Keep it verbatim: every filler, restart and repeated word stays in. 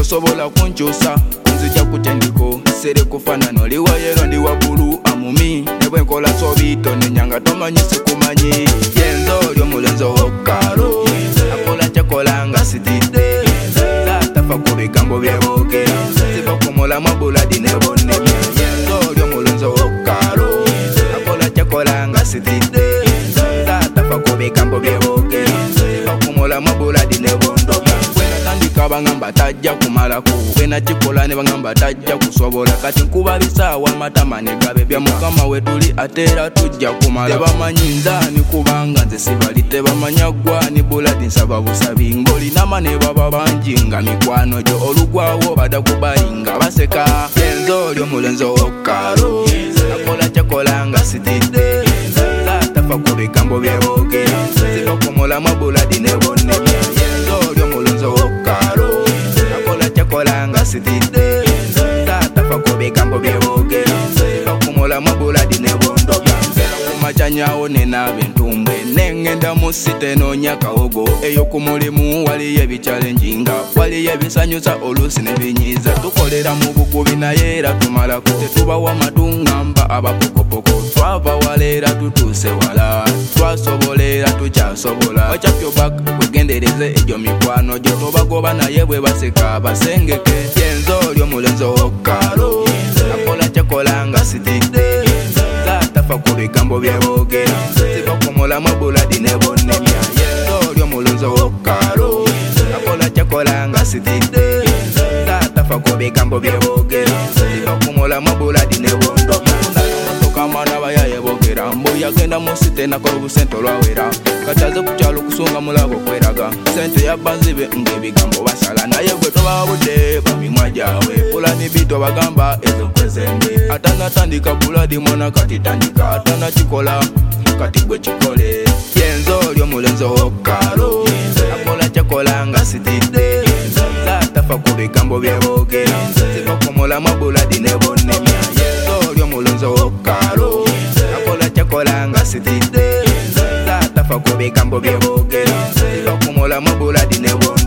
tosobola kunkyusa nzija kutendiko sere kufanana oliwa yero ndi waggulu amumi ne bwe nkola sobito nenyanga tomanyi sikumanyi yenzo oli omulenzo wokkalo akola kyakola nga sitidde tafa ku bigambo byeboogera siva ku mulamu buladi ne bonnemya yenzo oli omulenzo wokkalo akola kyakola nga sitidde tafa ku bigambo byeboogera siva ku mulamu buladi ne bondomya bangamba tajja kumalako bwena kikola ne bangamba tajja kusobola kati nkuba bisaawa amatama ne gabe bya mukama we tuli atera tujja kumala tebamanyi nzaani kubanga nze sibali tebamanya gwani bulati nsaba busabi ng'olinama ne baba bangi nga mikwano gyo olugwawo bada kubalinga baseka yenzo oli omulenzo wokkalo akola kyakola nga sitidde tafa ku bigambo byeboogera siva ku mulamu buladi ne bonnemya yenzo oli omulenzo wokkalo akola kyakola nga sitidde tafa ku bigambo byeboogera siva ku mulamu buladi ne bondomya kumacanyawo nenaaba entumbwe nengenda mu site noonya kawogo eyo ku mulimu waliyo ebikyalenjinga waliyo ebisanyusa oluusi ne binyiiza tukolera mu bukubi naye era tumalako tetubawa matungamba abapokopoko twava wala era tutuuse wala twasobolera tukyasobola wakyafyobak wegendereze egyo mikwano gyo tobagoba naye bwe baseka abasengeke yenzo oli omulenzo wokkalo akola kyakola nga sitidde tafa ku bigambo byeboogera siva ku mulamu buladi ne bonnemya yenzo oli omulenzo wokkalo akola kyakola nga sitidde tafa ku bigambo byeboogera siva ku mulamu buladi ne bondomya kamana bayaye boogera mbu yagenda mu site nakola obusente olwawera kataze ku kyalo kusunga mulabo kweraga sente yabbazibe ng'ebigambo basala naye gwe tobabudde bamimwa gyawe pulani bito bagamba ezo kwezembe atanatandika buladi mwana kati tandika atanakikola kati gwe kikole yenzo oli omulenzo wokkalo akola kyakola nga sitidde tafa ku bigambo byeboogera siva ku mulamu buladi ne bonnemya yenzo oli omulenzo wokkalo akola kyakola nga sitidde tafa ku bigambo byeboogera siva ku mulamu buladi ne bonnemya